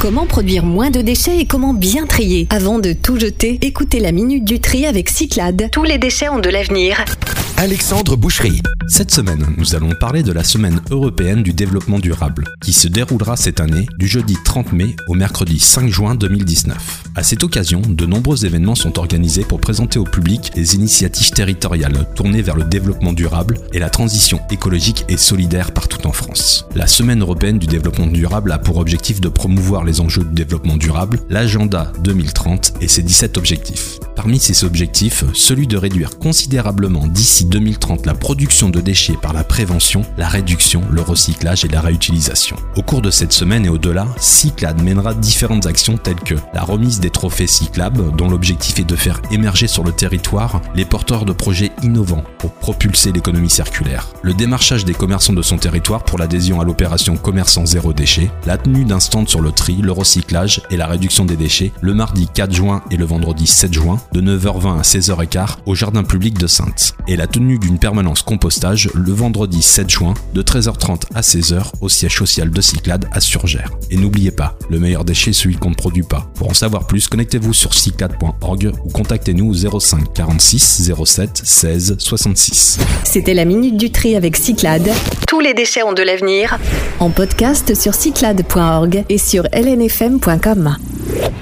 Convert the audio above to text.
Comment produire moins de déchets et comment bien trier? Avant de tout jeter, écoutez la Minute du Tri avec Cyclades. Tous les déchets ont de l'avenir. Alexandre Boucherie. Cette semaine, nous allons parler de la Semaine européenne du développement durable, qui se déroulera cette année du jeudi 30 mai au mercredi 5 juin 2019. À cette occasion, de nombreux événements sont organisés pour présenter au public des initiatives territoriales tournées vers le développement durable et la transition écologique et solidaire partout en France. La Semaine européenne du développement durable a pour objectif de promouvoir les enjeux du développement durable, l'agenda 2030 et ses 17 objectifs. Parmi ces objectifs, celui de réduire considérablement d'ici 2030 la production de déchets par la prévention, la réduction, le recyclage et la réutilisation. Au cours de cette semaine et au-delà, Cyclades mènera différentes actions telles que la remise des trophées Cyclab, dont l'objectif est de faire émerger sur le territoire les porteurs de projets innovants pour propulser l'économie circulaire, le démarchage des commerçants de son territoire pour l'adhésion à l'opération Commerçant Zéro Déchet, la tenue d'un stand sur le tri, le recyclage et la réduction des déchets le mardi 4 juin et le vendredi 7 juin de 9h20 à 16h15 au jardin public de Saintes, et la tenue d'une permanence compostage le vendredi 7 juin de 13h30 à 16h au siège social de Cyclades à Surgères. Et n'oubliez pas, le meilleur déchet est celui qu'on ne produit pas. Pour en savoir plus, connectez-vous sur cyclades.org ou contactez-nous au 05 46 07 16 66. C'était la Minute du Tri avec Cyclades. Tous les déchets ont de l'avenir. En podcast sur cyclades.org et sur lnfm.com.